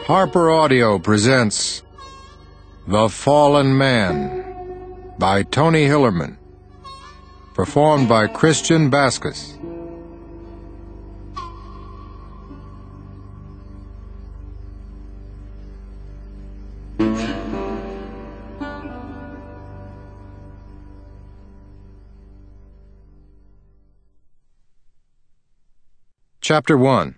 Harper Audio presents The Fallen Man by Tony Hillerman, performed by Christian Baskus. Chapter 1.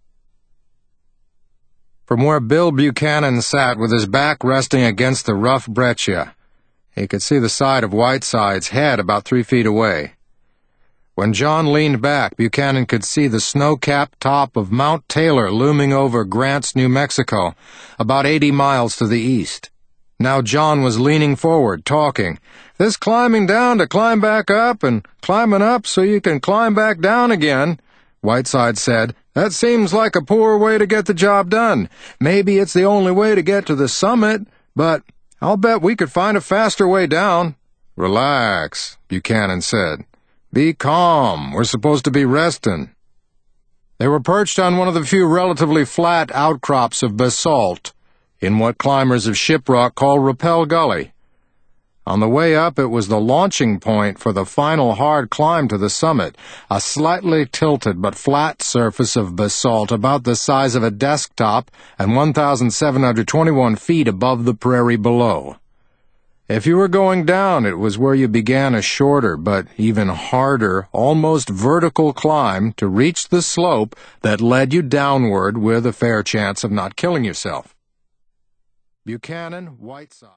From where Bill Buchanan sat with his back resting against the rough breccia, he could see the side of Whiteside's head about 3 feet away. When John leaned back, Buchanan could see the snow-capped top of Mount Taylor looming over Grants, New Mexico, about 80 miles to the east. Now John was leaning forward, talking. "This climbing down to climb back up, and climbing up so you can climb back down again," Whiteside said. "That seems like a poor way to get the job done. Maybe it's the only way to get to the summit, but I'll bet we could find a faster way down." "Relax," Buchanan said. "Be calm. We're supposed to be resting." They were perched on one of the few relatively flat outcrops of basalt in what climbers of Shiprock call Rappel Gully. On the way up, it was the launching point for the final hard climb to the summit, a slightly tilted but flat surface of basalt about the size of a desktop and 1,721 feet above the prairie below. If you were going down, it was where you began a shorter but even harder, almost vertical climb to reach the slope that led you downward with a fair chance of not killing yourself. Buchanan, Whiteside.